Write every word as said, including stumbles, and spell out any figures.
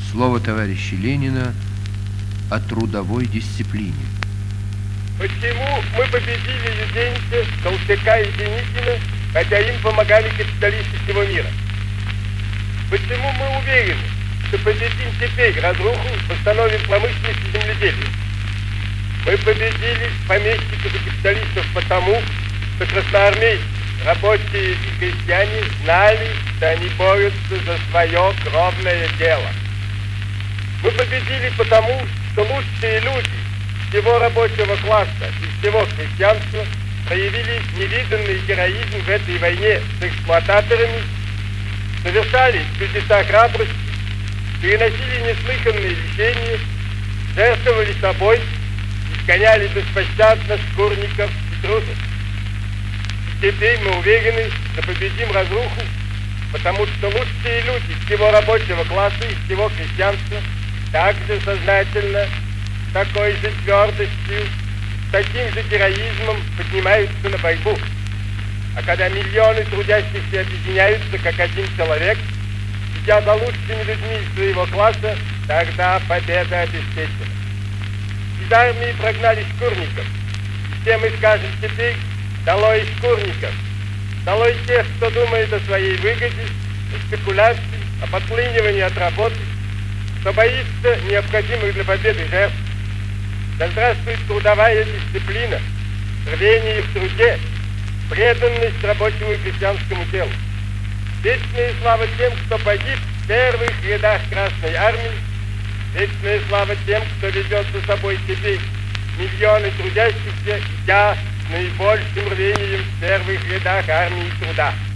Слово товарища Ленина о трудовой дисциплине. Почему мы победили Юденича, Толстяка и Деникина, хотя им помогали капиталисты всего мира? Почему мы уверены, что победим теперь разруху, восстановим промышленность и земледелие? Мы победили помещиков и капиталистов потому, что красноармейцы, рабочие и крестьяне знали, что они борются за свое кровное дело. Мы победили потому, что лучшие люди всего рабочего класса и всего крестьянства проявили невиданный героизм в этой войне с эксплуататорами, совершали чудеса храбрости, переносили неслыханные лишения, жертвовали собой, изгоняли беспощадно шкурников и трусов. И теперь мы уверены, что победим разруху, потому что лучшие люди всего рабочего класса и всего крестьянства также сознательно, с такой же твердостью, с таким же героизмом поднимаются на борьбу. А когда миллионы трудящихся объединяются как один человек, идя за лучшими людьми своего класса, тогда победа обеспечена. Из армии прогнали шкурников. И все мы скажем теперь: долой шкурников, долой тех, кто думает о своей выгоде, о спекуляции, о подклинивании от работы, кто боится необходимых для победы жертв. Да здравствует трудовая дисциплина, рвение в труде, преданность рабочему и крестьянскому делу. Вечная слава тем, кто погиб в первых рядах Красной Армии, вечная слава тем, кто ведет за собой теперь миллионы трудящихся, идя с наибольшим рвением в первых рядах армии труда.